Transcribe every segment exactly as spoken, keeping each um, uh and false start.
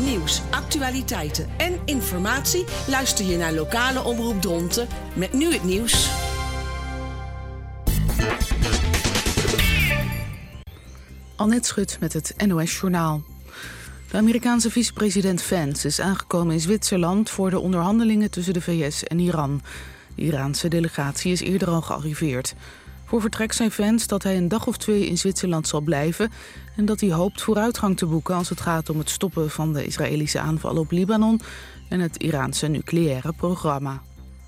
nieuws, actualiteiten en informatie luister je naar lokale omroep Dronten met nu het nieuws. Annette Schut met het N O S-journaal. De Amerikaanse vicepresident Vance is aangekomen in Zwitserland voor de onderhandelingen tussen de V S en Iran. De Iraanse delegatie is eerder al gearriveerd. Voor vertrek zei Vance dat hij een dag of twee in Zwitserland zal blijven en dat hij hoopt vooruitgang te boeken als het gaat om het stoppen van de Israëlische aanvallen op Libanon en het Iraanse nucleaire programma.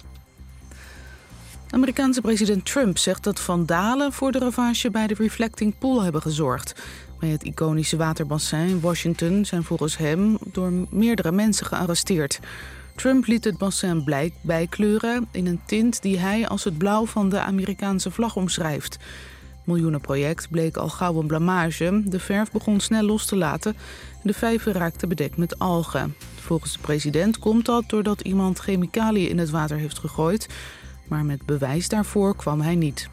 De Amerikaanse president Trump zegt dat vandalen voor de ravage bij de Reflecting Pool hebben gezorgd. Bij het iconische waterbassin in Washington zijn volgens hem door meerdere mensen gearresteerd. Trump liet het bassin blijk bijkleuren in een tint die hij als het blauw van de Amerikaanse vlag omschrijft. Het miljoenenproject bleek al gauw een blamage. De verf begon snel los te laten en de vijver raakte bedekt met algen. Volgens de president komt dat doordat iemand chemicaliën in het water heeft gegooid, maar met bewijs daarvoor kwam hij niet.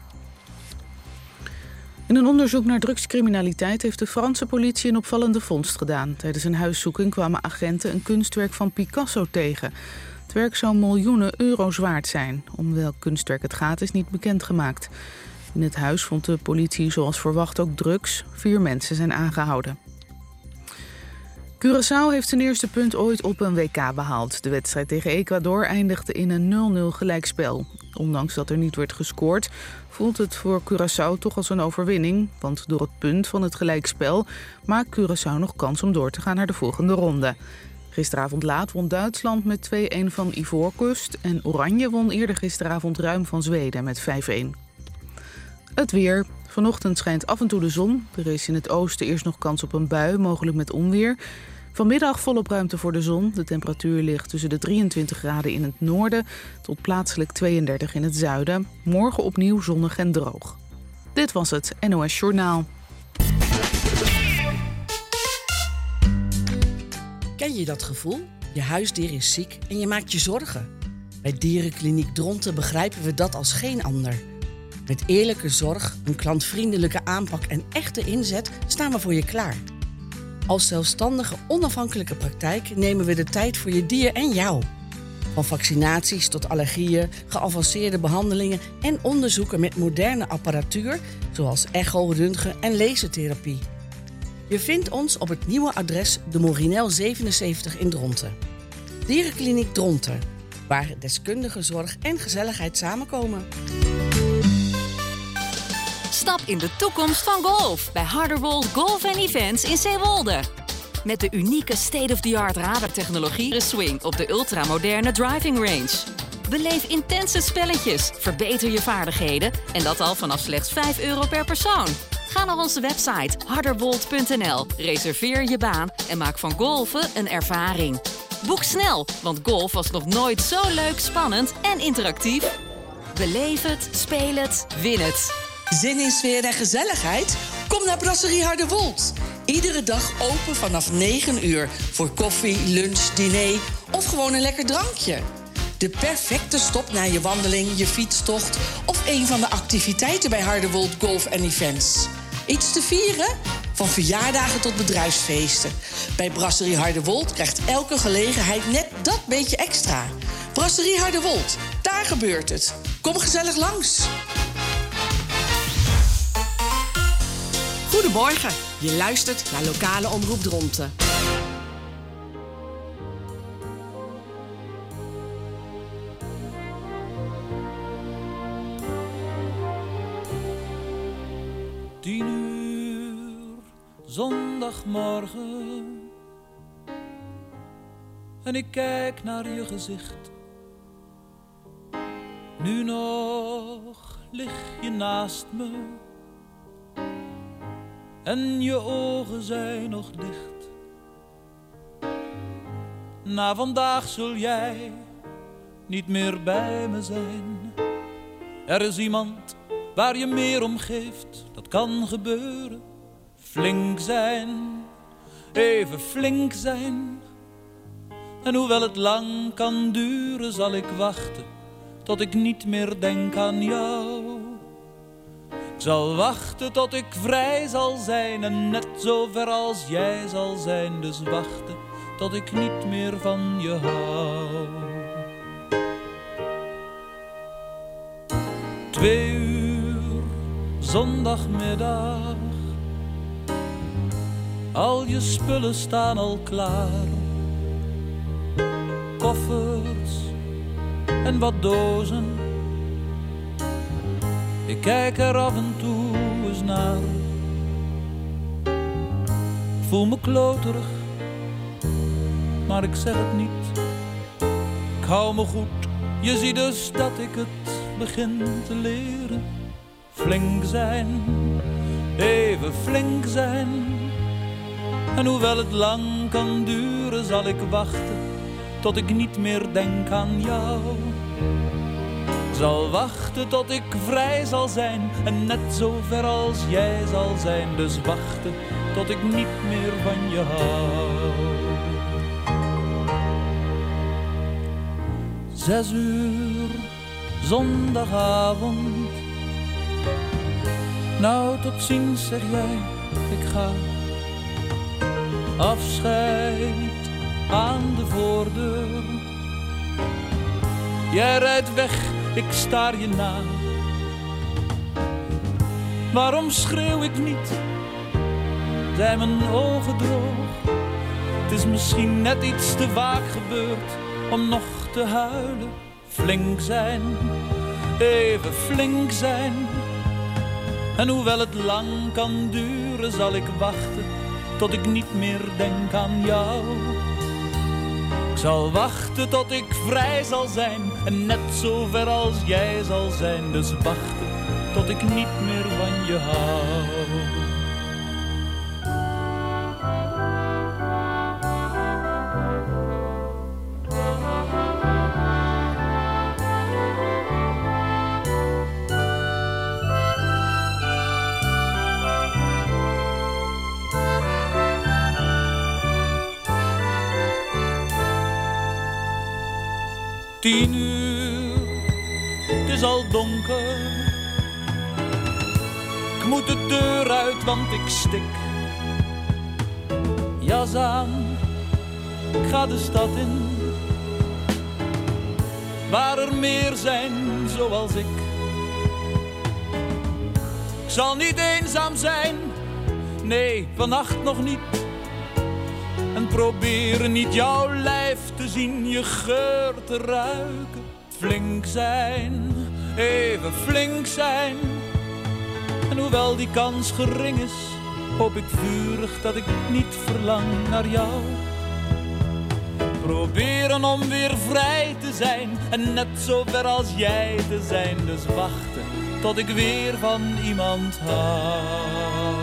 In een onderzoek naar drugscriminaliteit heeft de Franse politie een opvallende vondst gedaan. Tijdens een huiszoeking kwamen agenten een kunstwerk van Picasso tegen. Het werk zou miljoenen euro's waard zijn. Om welk kunstwerk het gaat is niet bekendgemaakt. In het huis vond de politie zoals verwacht ook drugs. Vier mensen zijn aangehouden. Curaçao heeft zijn eerste punt ooit op een W K behaald. De wedstrijd tegen Ecuador eindigde in een nul nul gelijkspel. Ondanks dat er niet werd gescoord, voelt het voor Curaçao toch als een overwinning. Want door het punt van het gelijkspel maakt Curaçao nog kans om door te gaan naar de volgende ronde. Gisteravond laat won Duitsland met twee-een van Ivoorkust en Oranje won eerder gisteravond ruim van Zweden met vijf-een. Het weer. Vanochtend schijnt af en toe de zon. Er is in het oosten eerst nog kans op een bui, mogelijk met onweer. Vanmiddag volop ruimte voor de zon. De temperatuur ligt tussen de drieëntwintig graden in het noorden tot plaatselijk tweeëndertig in het zuiden. Morgen opnieuw zonnig en droog. Dit was het N O S-journaal. Ken je dat gevoel? Je huisdier is ziek en je maakt je zorgen. Bij Dierenkliniek Dronten begrijpen we dat als geen ander. Met eerlijke zorg, een klantvriendelijke aanpak en echte inzet staan we voor je klaar. Als zelfstandige, onafhankelijke praktijk nemen we de tijd voor je dier en jou. Van vaccinaties tot allergieën, geavanceerde behandelingen en onderzoeken met moderne apparatuur, zoals echo, röntgen en lasertherapie. Je vindt ons op het nieuwe adres de Morinel zevenenzeventig in Dronten. Dierenkliniek Dronten, waar deskundige zorg en gezelligheid samenkomen. Stap in de toekomst van golf bij Harderwold Golf and Events in Zeewolde. Met de unieke state-of-the-art radartechnologie Swing op de ultramoderne driving range. Beleef intense spelletjes, verbeter je vaardigheden en dat al vanaf slechts vijf euro per persoon. Ga naar onze website harderwold punt n l, reserveer je baan en maak van golfen een ervaring. Boek snel, want golf was nog nooit zo leuk, spannend en interactief. Beleef het, speel het, win het. Zin in sfeer en gezelligheid? Kom naar Brasserie Harderwold. Iedere dag open vanaf negen uur voor koffie, lunch, diner of gewoon een lekker drankje. De perfecte stop na je wandeling, je fietstocht of een van de activiteiten bij Harderwold Golf and Events. Iets te vieren? Van verjaardagen tot bedrijfsfeesten. Bij Brasserie Harderwold krijgt elke gelegenheid net dat beetje extra. Brasserie Harderwold, daar gebeurt het. Kom gezellig langs. Goedemorgen, je luistert naar lokale omroep Dronten. Tien uur, zondagmorgen. En ik kijk naar je gezicht. Nu nog lig je naast me. En je ogen zijn nog dicht. Na vandaag zul jij niet meer bij me zijn. Er is iemand waar je meer om geeft. Dat kan gebeuren. Flink zijn, even flink zijn. En hoewel het lang kan duren, zal ik wachten tot ik niet meer denk aan jou. Ik zal wachten tot ik vrij zal zijn en net zo ver als jij zal zijn. Dus wachten tot ik niet meer van je hou. Twee uur, zondagmiddag, al je spullen staan al klaar. Koffers en wat dozen, ik kijk er af en toe eens naar. Ik voel me kloterig, maar ik zeg het niet. Ik hou me goed, je ziet dus dat ik het begin te leren. Flink zijn, even flink zijn. En hoewel het lang kan duren, zal ik wachten tot ik niet meer denk aan jou. Ik zal wachten tot ik vrij zal zijn en net zo ver als jij zal zijn. Dus wachten tot ik niet meer van je hou. Zes uur, zondagavond. Nou, tot ziens, zeg jij, ik ga. Afscheid aan de voordeur. Jij rijdt weg, ik staar je na. Waarom schreeuw ik niet? Zijn mijn ogen droog? Het is misschien net iets te vaak gebeurd om nog te huilen. Flink zijn, even flink zijn. En hoewel het lang kan duren, zal ik wachten tot ik niet meer denk aan jou. Ik zal wachten tot ik vrij zal zijn en net zo ver als jij zal zijn. Dus wachten tot ik niet meer van je hou. Tien uur, het is al donker. Ik moet de deur uit, want ik stik. Jas aan, ik ga de stad in. Waar er meer zijn zoals ik. Ik zal niet eenzaam zijn, nee, vannacht nog niet. En proberen niet jouw lijf te zien, je geur te ruiken. Flink zijn, even flink zijn. En hoewel die kans gering is, hoop ik vurig dat ik niet verlang naar jou. Proberen om weer vrij te zijn en net zo ver als jij te zijn. Dus wachten tot ik weer van iemand hou.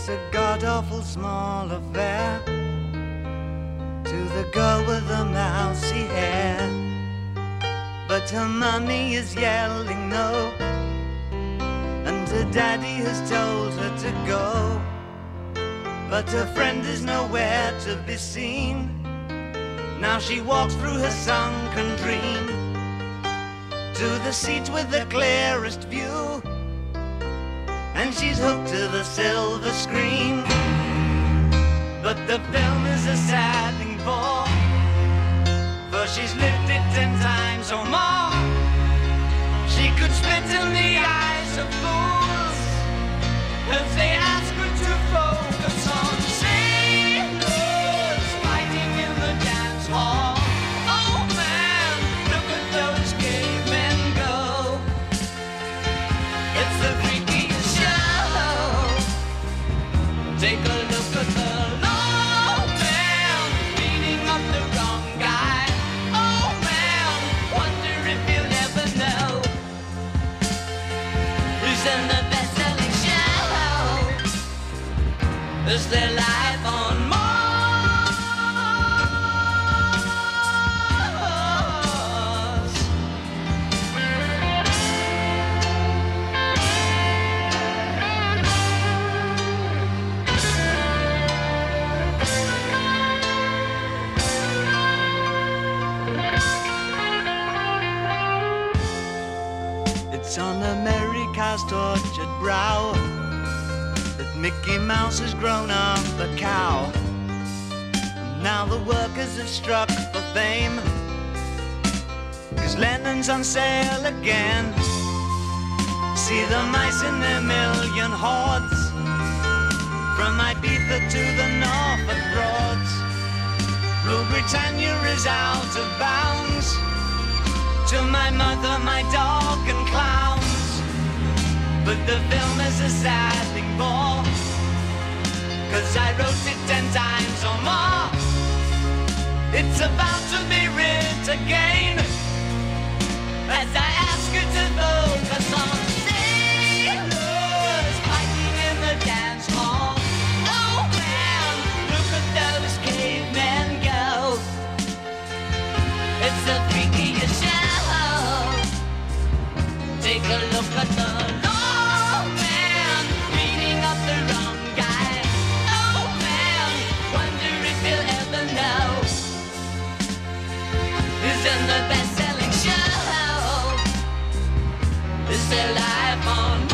It's a god-awful small affair to the girl with the mousy hair, but her mummy is yelling no, and her daddy has told her to go, but her friend is nowhere to be seen. Now she walks through her sunken dream to the seat with the clearest view, and she's hooked to the silver screen. But the film is a sad thing for, for she's lived it ten times or more. She could spit in the eyes of fools if they ask her to focus on sailors fighting in the dance hall. Oh man, look at those cavemen go. It's the freakiest show. Take a look at the low man beating up the wrong guy. Oh man, wonder if you'll ever know who's in the best-selling show. Is their life on Mars? It's on America's tortured brow that Mickey Mouse has grown up a cow. And now the workers have struck for fame, 'cause Lennon's on sale again. See the mice in their million hordes, from Ibiza to the Norfolk Broads. Rule Britannia is out of bounds, to my mother, my dog and clowns. But the film is a sad thing for, 'cause I wrote it ten times or more. It's about to be writ again, as I ask you to focus on sailors fighting in the dance hall. Oh man, look at those cavemen go. It's the freakiest show. Take a look at the low man beating up the wrong guy. Oh man, wonder if you'll ever know who's in the best-selling show. Is their life on Mars?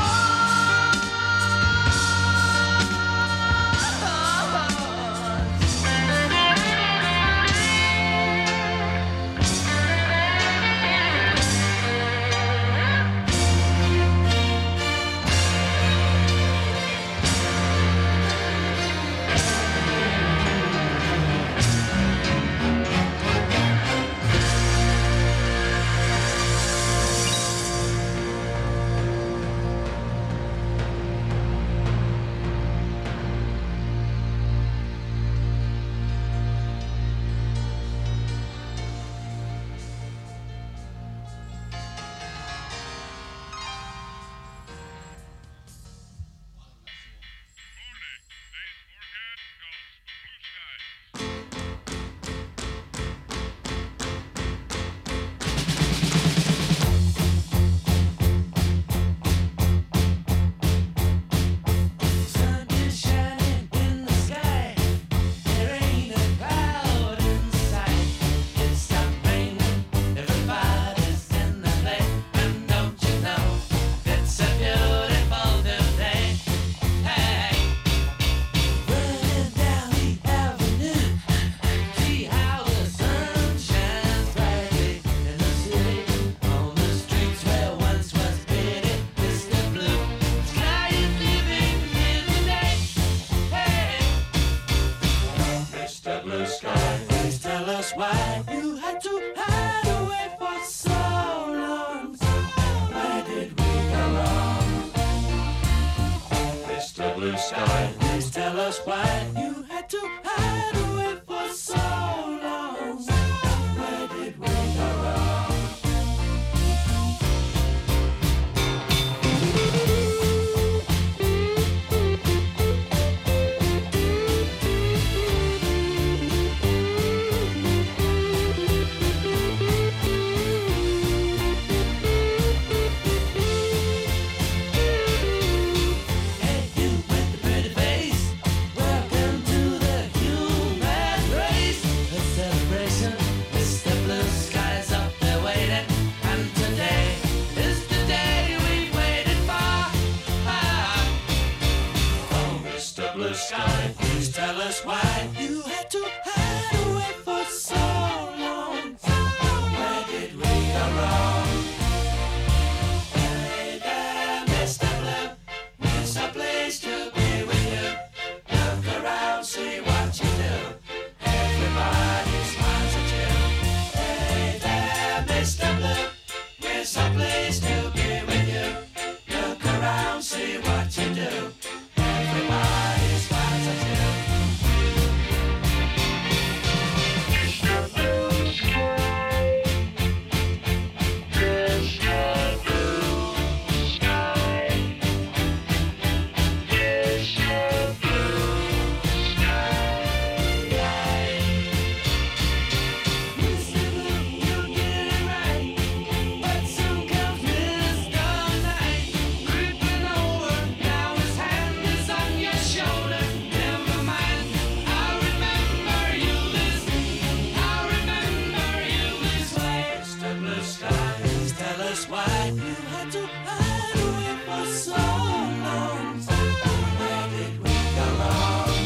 just why you had to hide away for so long. Where did we go wrong?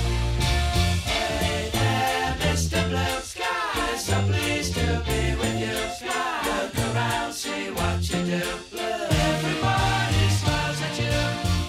Hey there, Mister Blue Sky, so pleased to be with you. Look around, see what you do. Everybody smiles at you.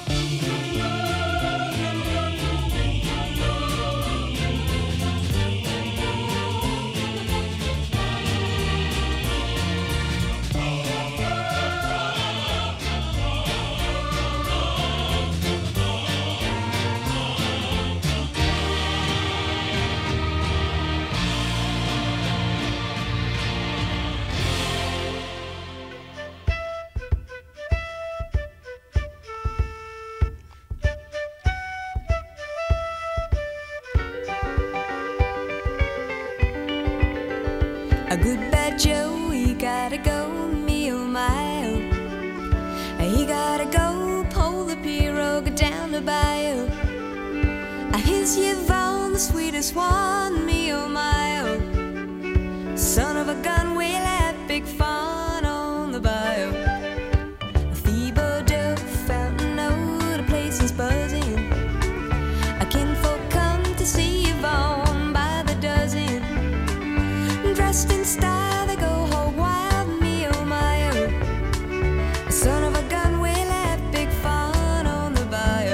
A good bad Joe, he gotta go, me oh my oh. He gotta go, pull the pirogue down the bayou. Here's Yvonne, the sweetest one, me oh my oh. Son of a gun, we'll have big fun on the bayou. Thibodeau, Fountain Oak, the place is buzzing. A kinfolk come to see Yvonne by the dozen. Dressed in style, they go hog wild, me oh my oh. Son of a gun, we'll have big fun on the bayou.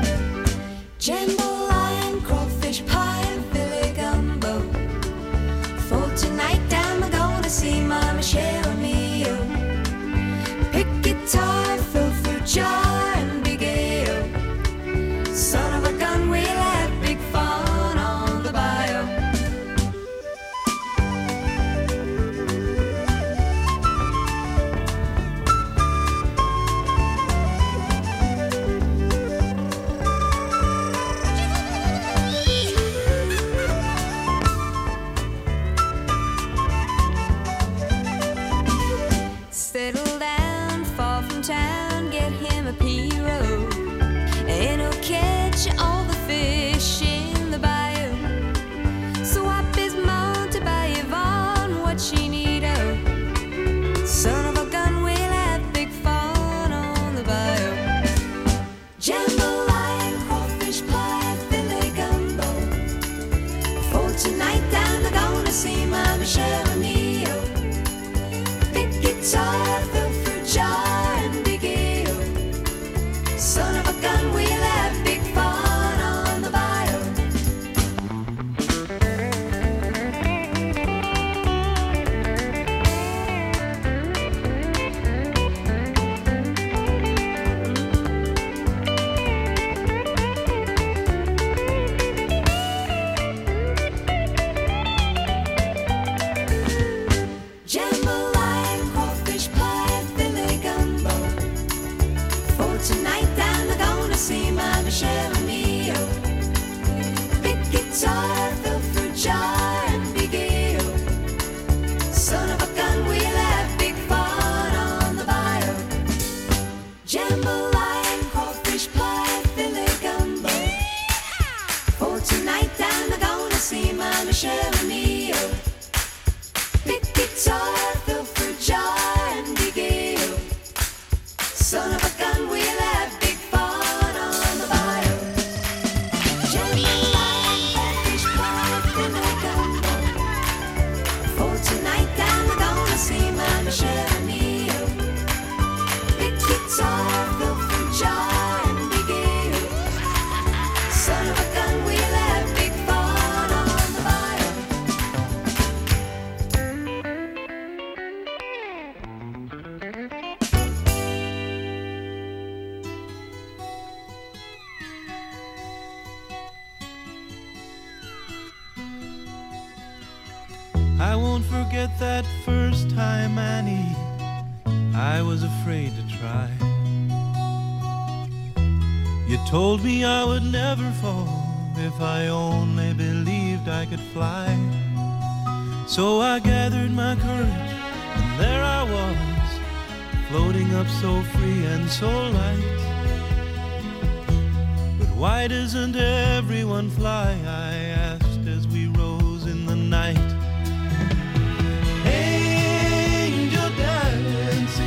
Jambalaya, crawfish pie, and Philly gumbo. For tonight, I'm gonna see my Michelle, me oh. Pick guitar, fill fruit jar, and big ale. Son of a gun, we'll have big fun on the bayou. Settle down, far from town, get him a pirogue, and he'll catch all the fish in the bayou. Swap his mount to buy Yvonne what she need oh. Son of a gun, we'll have big fun on the bayou. Jambalaya, crawfish pie, Philly gumbo. For tonight I'm gonna see my Michelle and me oh. Big guitar, fill fruit jar, and big ale. Son of a gun, we'll have big fun on the bayou. Jambalaya, crawfish pie, Philly gumbo. For tonight I'm gonna see my Michelle and me oh. Big guitar, fill fruit jar, and big ale. Son of a gun, we'll have big fun on the bayou. Jambalaya, crawfish pie, Philly gumbo. For tonight I'm gonna see my Michelle and me oh. Big guitar, fill fruit jar, and big ale. Son of a gun, we'll have big fun on the bayou. Jambalaya, crawfish pie, Philly gumbo. For tonight I'm gonna see my Michelle and me oh. Big guitar, fill fruit jar, and big ale. Son of a gun, we'll have big fun on the bayou. I won't forget that first time, Annie. I was afraid to try. You told me I would never fall if I only believed I could fly. So I gathered my courage, and there I was, floating up so free and so light. But why doesn't everyone fly? I asked as we rose in the night. Angel dance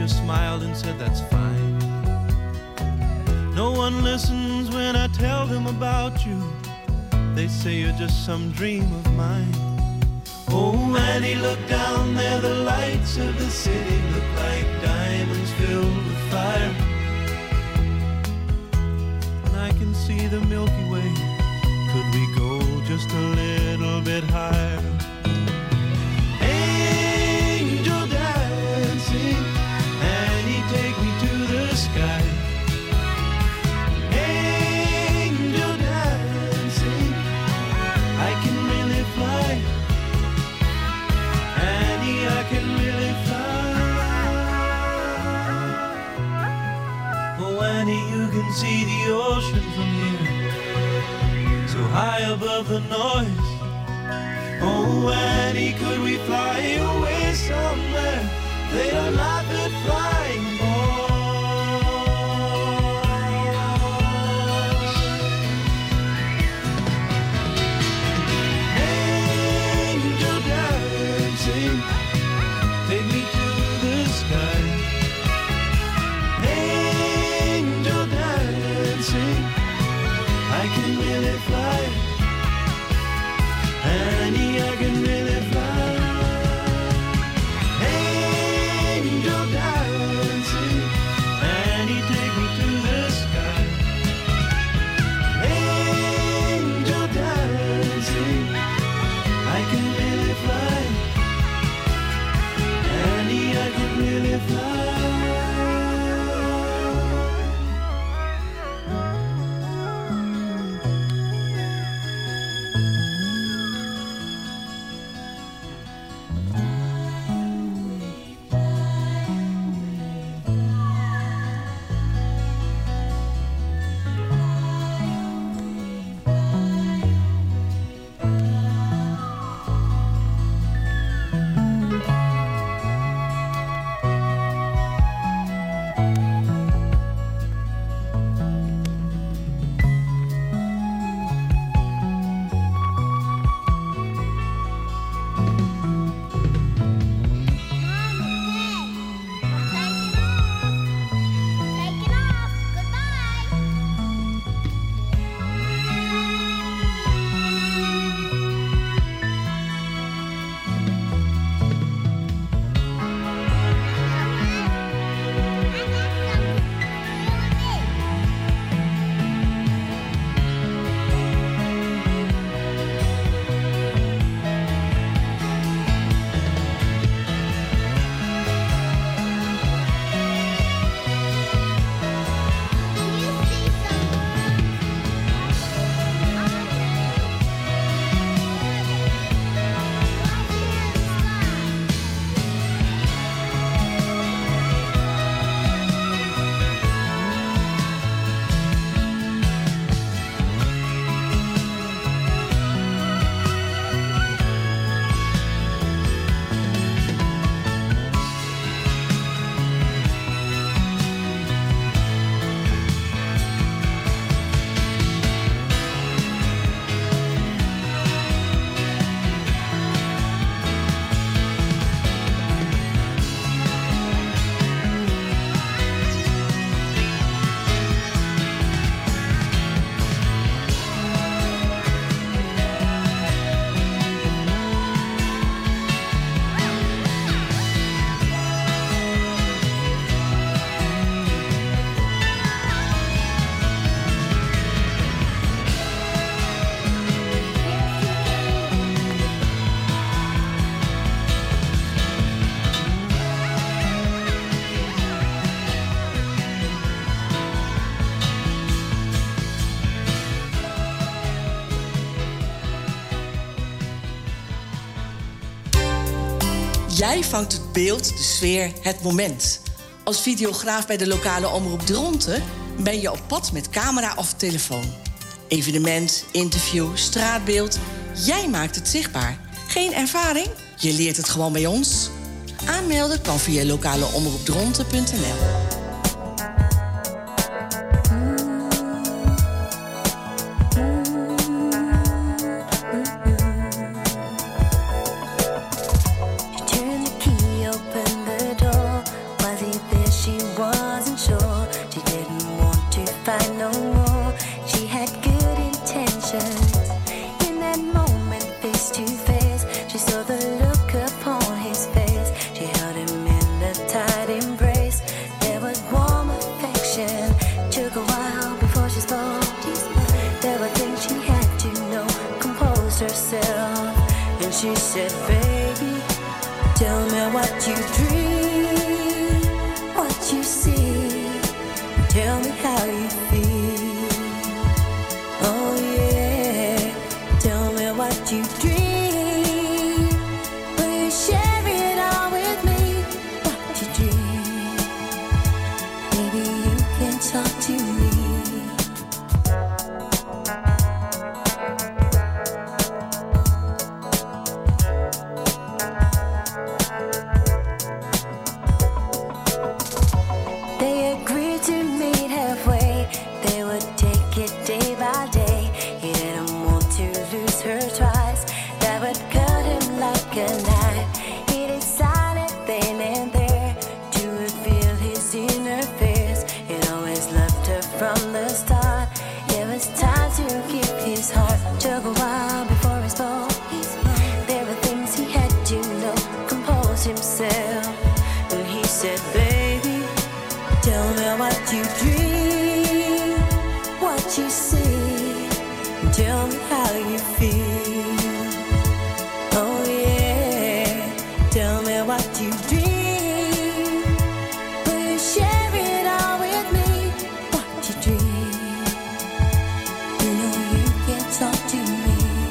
just smiled and said that's fine. No one listens when I tell them about you. They say you're just some dream of mine. Oh, Annie, look down there, the lights of the city look like diamonds filled with fire. And I can see the Milky Way. Could we go just a little bit higher? Angel dancing, Annie, take me to the sky. Angel dancing, I can really fly. Annie, I can really fly. Oh, Annie, you can see the ocean from here, so high above the noise. Oh, Annie, could we fly away somewhere? They don't laugh at flying boys. Angel dancing, take me to the sky. Angel dancing, I can really fly. Annie, I can really fly. Angel dancing, Annie, take me to the sky. Angel dancing, I can really fly. Annie, I can really fly. Jij vangt het beeld, de sfeer, het moment. Als videograaf bij de lokale omroep Dronten ben je op pad met camera of telefoon. Evenement, interview, straatbeeld. Jij maakt het zichtbaar. Geen ervaring? Je leert het gewoon bij ons. Aanmelden kan via lokaleomroepdronten punt n l. Turn the key, open the door. Was he there? find no more. She had good intentions. In that moment, face to face, she saw the look upon his face. She held him in a tight embrace. There was warm affection. Took a while before she spoke. There were things she had to know. Composed herself, and she said, "Baby, tell me what you dream, what you see. Tell me how you feel. Oh yeah, tell me what you dream. Will you share it all with me? What you dream? Maybe you can talk to me." They agreed to meet halfway. They would take it day by day. He didn't want to lose her twice. That would cut him like a knife. He decided then and there to reveal his inner fears. He'd always loved her from the start. It was time to give his heart. Took a while before he spoke. There were things he had to know. Compose himself, and he said, "Baby, tell me what you dream, what you see. Tell me how you feel. Oh yeah, tell me what you dream. Will you share it all with me? What you dream. You know you can talk to me."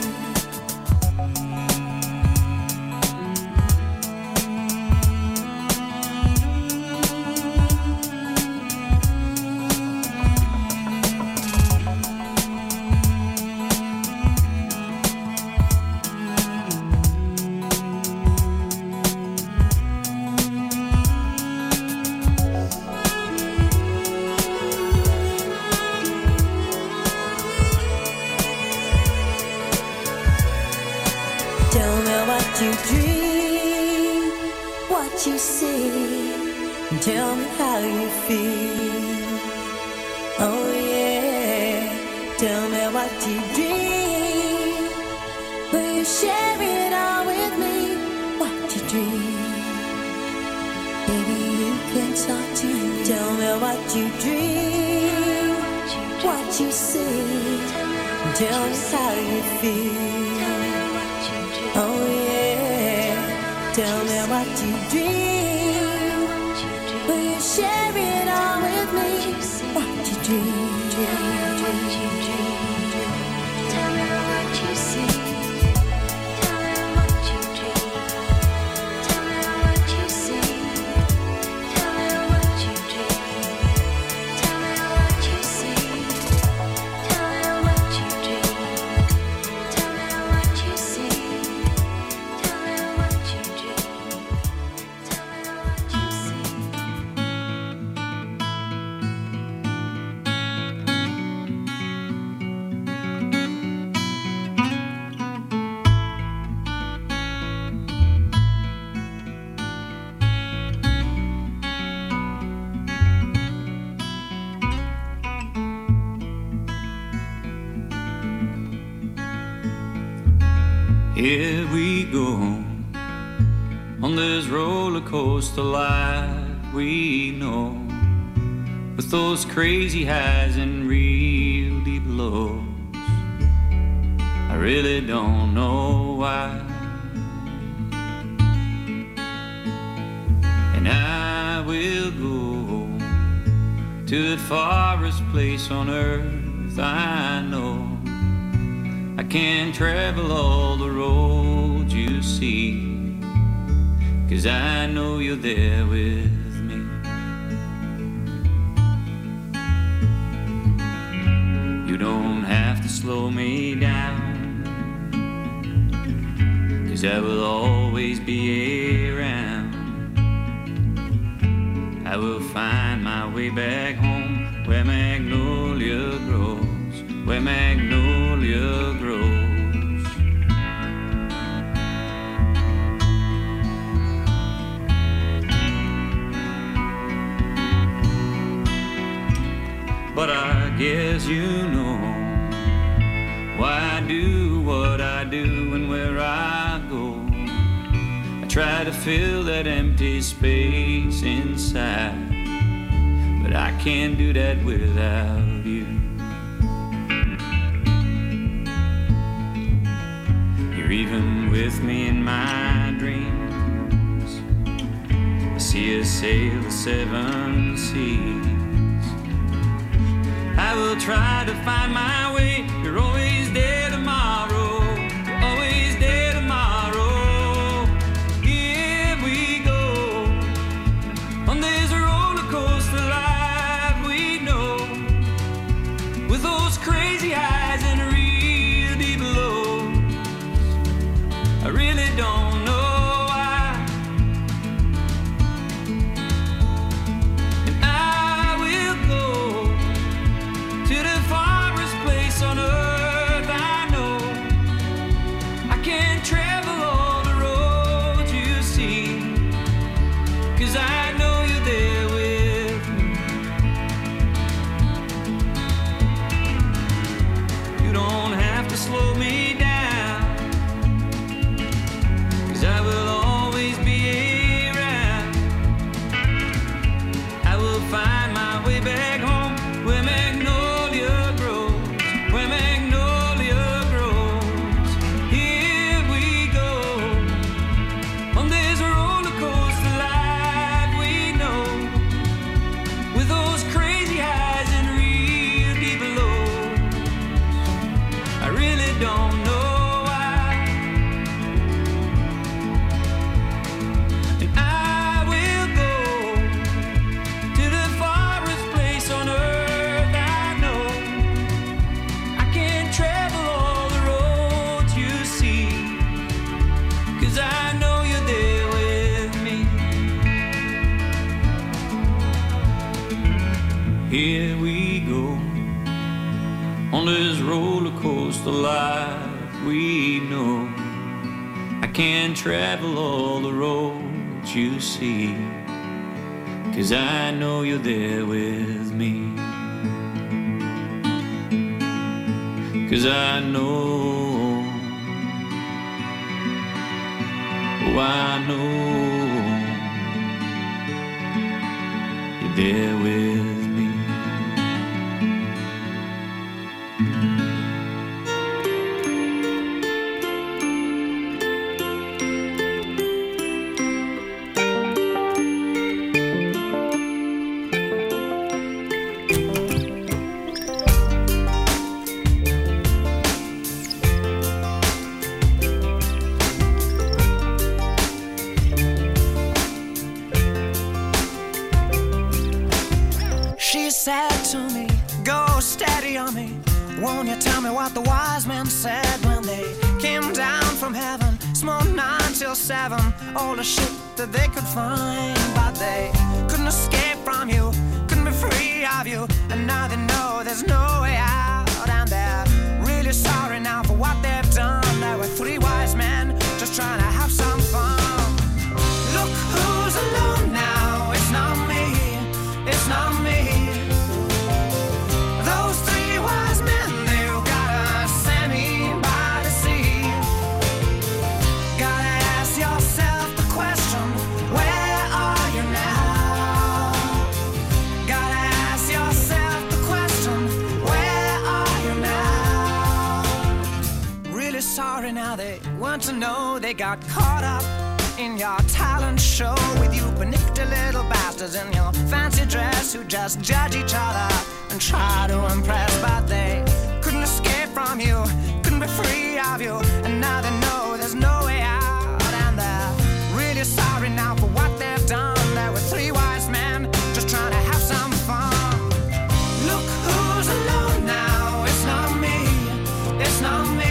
Tell me what you dream, what you see. Tell me how you feel. Oh yeah, tell me what you dream. Will you share it all with me? What you dream. Baby, you can talk to me. Tell me what you dream, what you see. Tell me how you feel. Oh yeah, tell me what you dream. Will you share it all with me? What you dream. Tell me what you dream. Tell me what you see. Tell me what you dream. Tell me what you see. Tell me what you dream. Tell me what you see. Tell me what you dream. Tell me what you see. Tell me what you dream. Tell me what you see. Here we go on this roller coaster life we know, with those crazy highs and real deep lows. I really don't know why, and I will go to the farthest place on earth I know. I can't travel all the roads you see, 'cause I know you're there with me. You don't have to slow me down, 'cause I will always be around. I will find my way back home, where magnolia grows, where magnolia grows. But I I guess you know why I do what I do and where I go. I try to fill that empty space inside, but I can't do that without you. You're even with me in my dreams. I see us sail the seven seas. I will try to find my way. You're always there tomorrow. You're always there tomorrow. Here we go on this roller coaster life we know, with those crazy highs and real deep lows. I really don't know. Here we go on this roller coaster life we know. I can't travel all the roads you see, 'cause I know you're there with me. 'Cause I know, oh I know you're there with me. Said to me, go steady on me. Won't you tell me what the wise men said when they came down from heaven? Smoked nine till seven, all the shit that they could find. But they couldn't escape from you, couldn't be free of you. And now they know there's no way out. And they're really sorry now for what they've done. There were three wise men just trying to have some fun. Look who's alone now, it's not me, it's not me. Sorry now they want to know they got caught up in your talent show with you panicked little bastards in your fancy dress who just judge each other and try to impress, but they couldn't escape from you, couldn't be free of you, and now they know there's no way out. And they're really sorry now for what they've done. There were three wise men just trying to have some fun. Look who's alone now, it's not me, it's not me.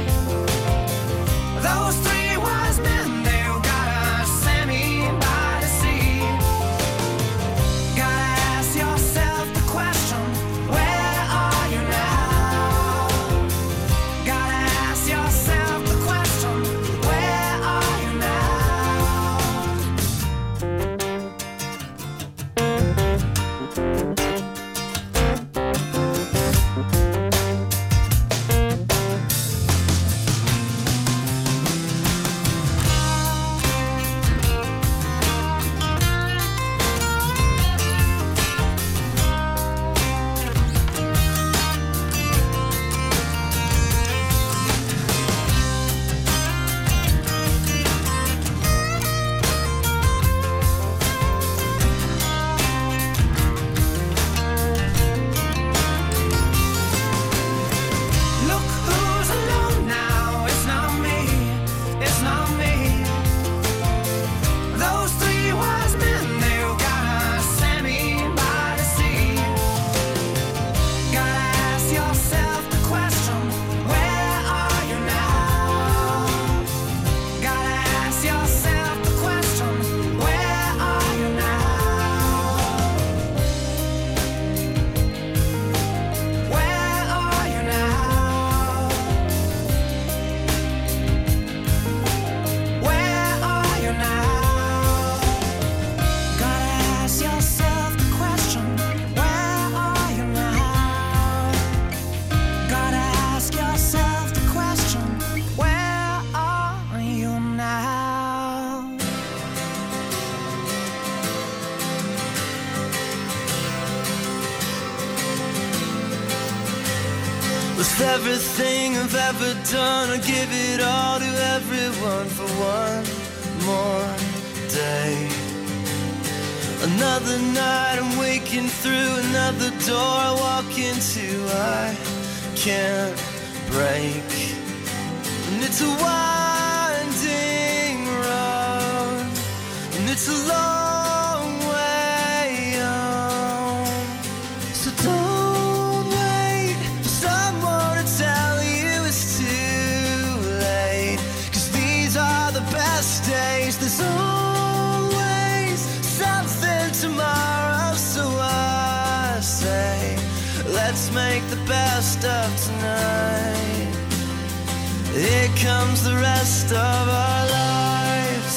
Those three wise men, they've got a semi by the sea. Gotta ask yourself the question, where are With everything I've ever done, I give it all to everyone for one more day. Another night I'm waking through another door I walk into, I can't break. And it's a winding road, and it's a long way home. So don't wait for someone to tell you it's too late, 'cause these are the best days. There's always something tomorrow, so I say let's make the best of tonight. Here comes the rest of our lives.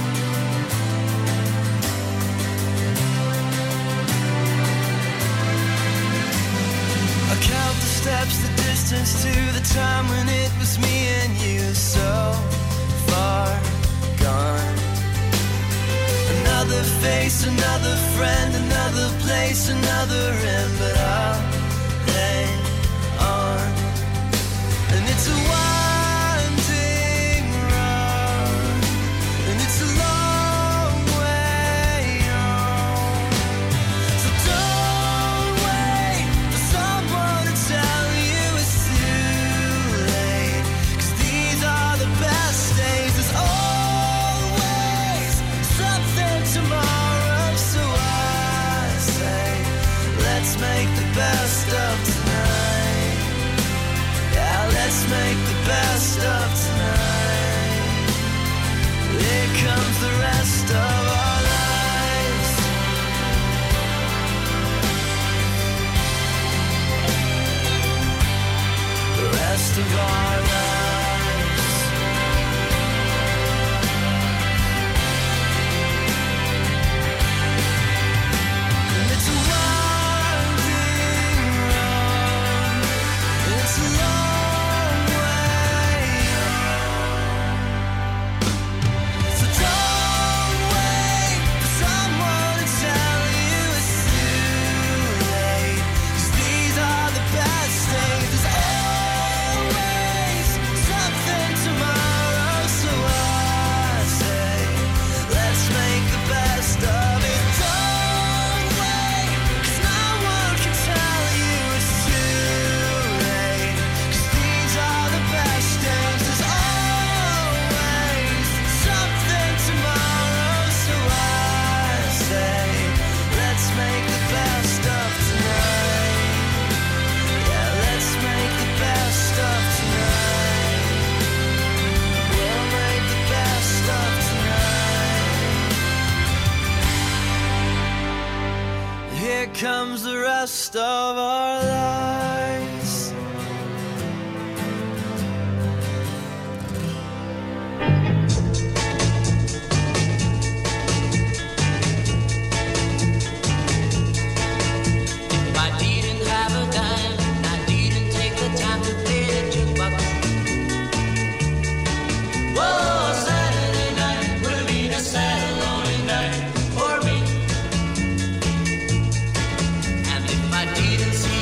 I count the steps, the distance to the time when it was me and you, so far gone. Another face, another friend, another place, another end, but I'll hang on. And it's a winding road, and it's a long way home. So don't wait for someone to tell you it's too late, 'cause these are the best days. There's always something tomorrow, so I say let's make the best of tonight. Yeah, let's make the best of tonight. Here comes the rest of our lives. The rest of our lives. And it's a winding road, and it's a long way home. So don't wait for someone to tell you it's too late, 'cause these are the best days. There's always something tomorrow, so I say let's make the best of it. Don't wait, 'cause no one can tell you it's too late, 'cause these are the best days. There's always something tomorrow, so I say let's make the best of tonight. Yeah, let's make the best of tonight. We'll make the best of tonight. Here comes the rest of our lives. I didn't have a dime, I didn't take the time to play the jukebox. Whoa, Saturday night would have been a sad, lonely night for me. And if I didn't see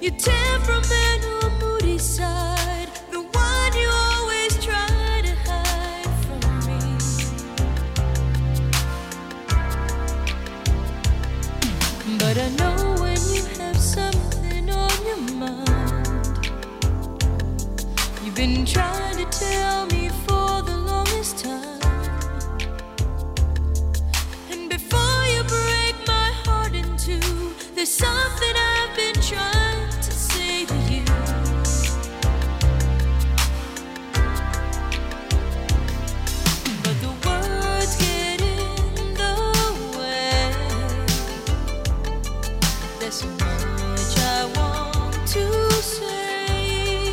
your temperamental, moody side, the one you always try to hide from me. But I know when you have something on your mind. You've been trying to tell me for the longest time. And before you break my heart in two, there's something I've been trying to say to you. But the words get in the way. There's so much I want to say,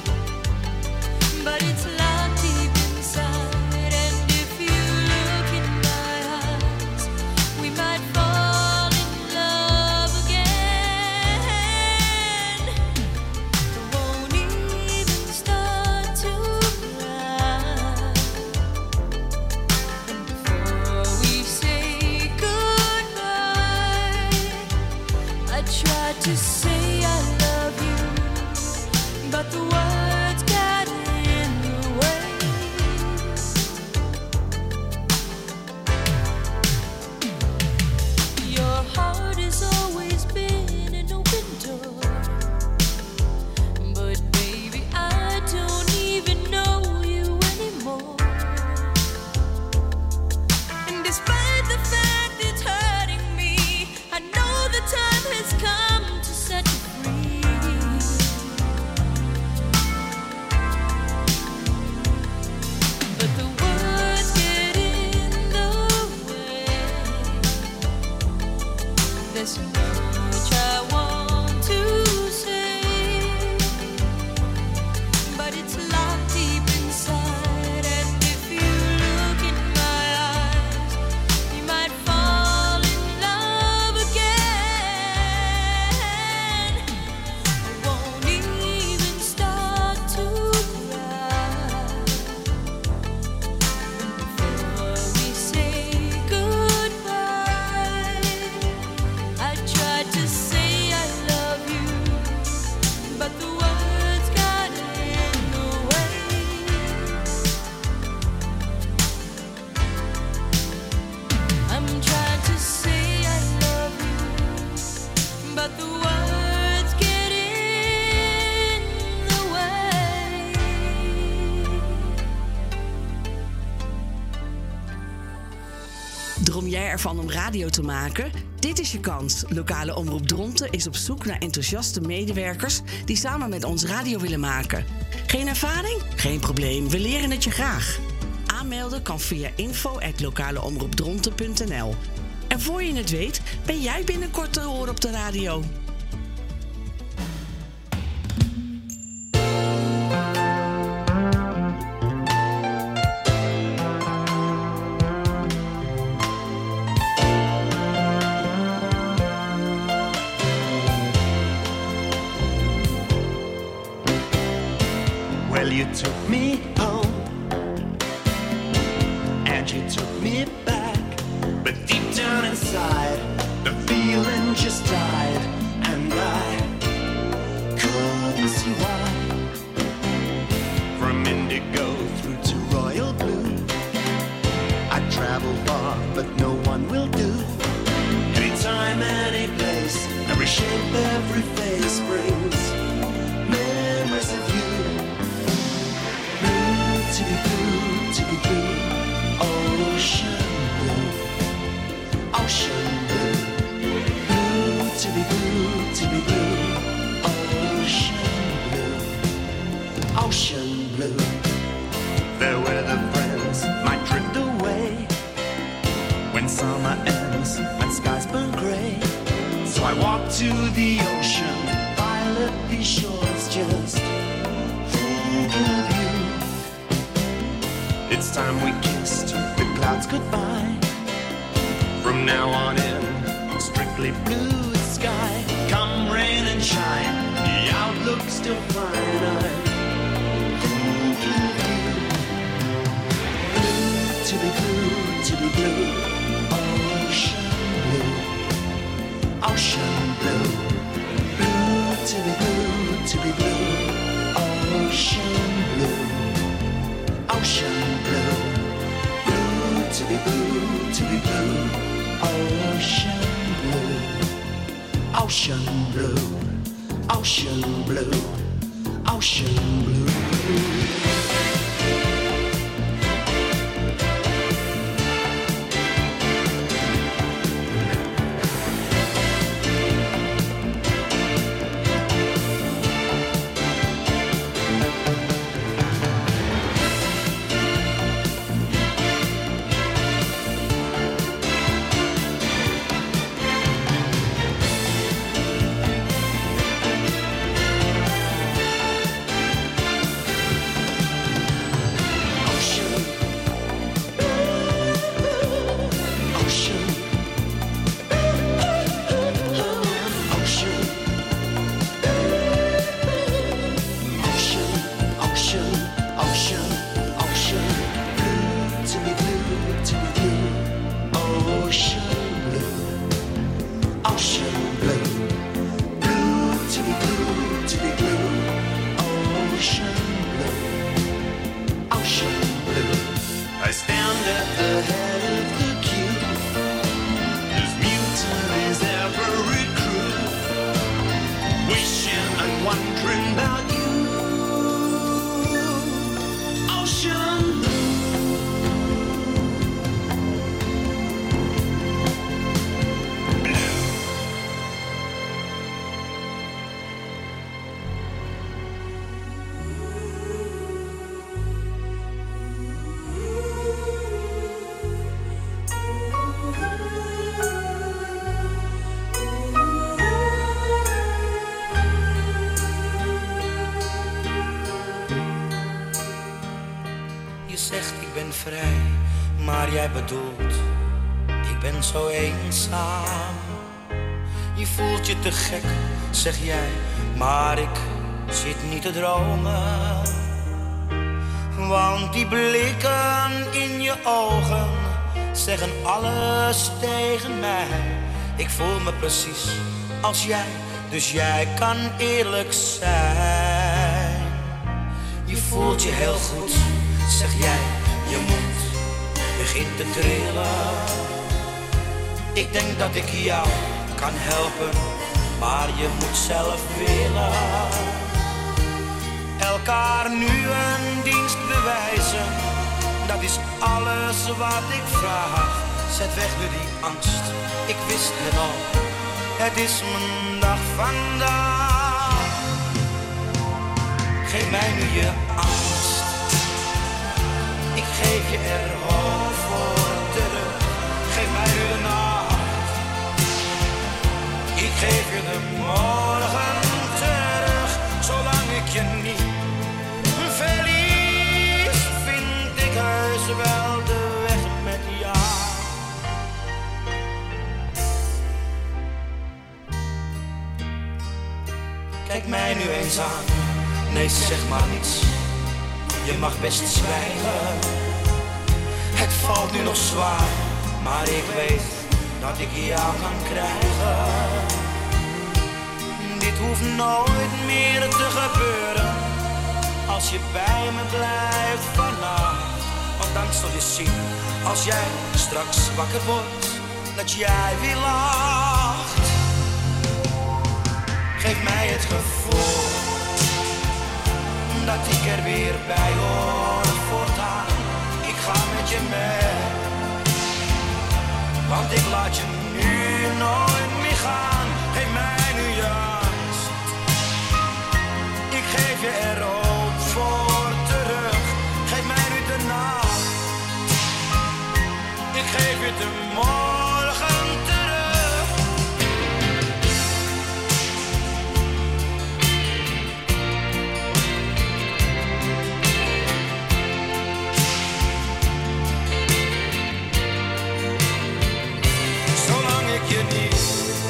but it's locked deep inside. And if you look in my eyes, we might fall in love again. I won't even start to cry. And before we say goodbye, I tried to say I love you, but the words got in the way. Your heart has always been an open door, but baby, I don't even know you anymore. And despite the fact it's hurting me, I know the time has come to set you free. But the words get in the way. There's so much I want to say, but it's locked deep inside. And if you look in my eyes, you might fall in love again. I won't even start to cry. Before we say goodbye, I tried to say I love you, but the words got in the way. I'm trying to say I love you, but the words get in the way. Droom jij ervan om radio te maken? Dit is je kans. Lokale Omroep Dronten is op zoek naar enthousiaste medewerkers die samen met ons radio willen maken. Geen ervaring? Geen probleem, we leren het je graag. Aanmelden kan via info at lokaleomroepdronten punt n l. En voor je het weet, ben jij binnenkort te horen op de radio. Well, you took me home and you took me back, but deep down inside, the feeling just died, and I couldn't see why. From indigo through to royal blue, I travel far, but no one will do. Anytime, any place, every shape, every face brings memories of you. Blue to be blue, to be blue, ocean blue, ocean blue. Blue to be blue, to be blue, ocean blue, ocean blue. There where the friends might drift away when summer ends, when skies burn grey. So I walk to the ocean, pilot these shores, just think of you. It's time we kissed the clouds goodbye. From now on in, strictly blue sky. Come rain and shine, the outlook's still fine. I'm thinking of you. Blue to be blue, to be blue, ocean blue, ocean blue. Blue to be blue. Ocean blue, ocean blue, ocean blue. Maar jij bedoelt, ik ben zo eenzaam. Je voelt je te gek, zeg jij, maar ik zit niet te dromen. Want die blikken in je ogen zeggen alles tegen mij. Ik voel me precies als jij, dus jij kan eerlijk zijn. Je voelt je heel goed, zeg jij, je moet begint te trillen. Ik denk dat ik jou kan helpen, maar je moet zelf willen. Elkaar nu een dienst bewijzen, dat is alles wat ik vraag. Zet weg nu die angst, ik wist het al, het is mijn dag vandaag. Geef mij nu je angst, ik geef je er hoop voor terug. Geef mij nu de nacht, ik geef je de morgen terug. Zolang ik je niet verlies, vind ik heus wel de weg met jou. Kijk mij nu eens aan, nee zeg maar niets, je mag best zwijgen. Het valt nu nog zwaar, maar ik weet dat ik jou kan krijgen. Dit hoeft nooit meer te gebeuren, als je bij me blijft vannacht. Want dan zul je zien, als jij straks wakker wordt, dat jij weer lacht. Geef mij het gevoel dat ik er weer bij hoor voortaan. Ik ga met je mee, want ik laat je nu nooit meer gaan. Geef mij nu je angst, ik geef je er hoop voor terug. Geef mij nu de nacht, ik geef je de morgen terug. Je niet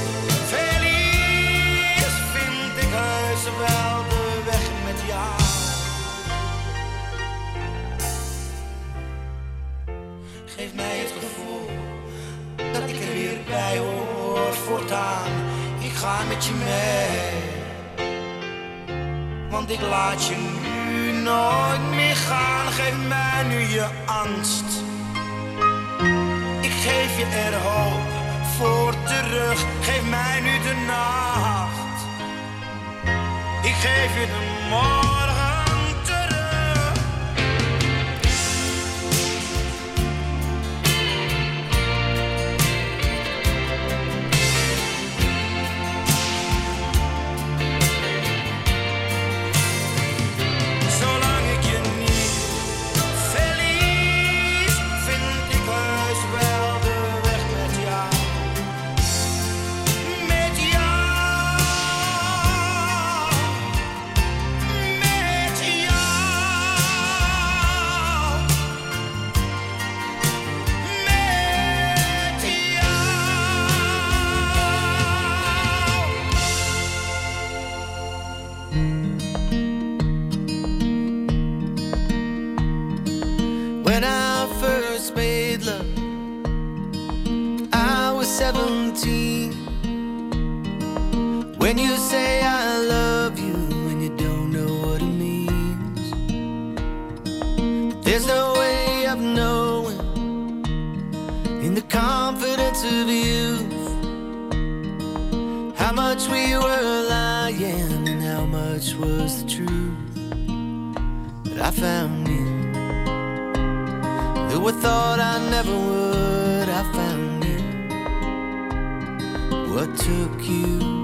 verlies, vind ik heus wel de weg met jou. Geef mij het gevoel dat ik er weer bij hoor voortaan. Ik ga met je mee, want ik laat je nu nooit meer gaan. Geef mij nu je angst, ik geef je er hoop voor terug. Geef mij nu de nacht, ik geef je de morgen terug. Zolang ik je niet verlies, vind ik heus wel de weg met jou. Met jou, met jou, met jou. When I first made love, I was seventeen. When you say I love you and you don't know what it means, there's no way of knowing in the confidence of youth how much we were lying and how much was the truth. But I found you, though I thought I never would. I found you. What took you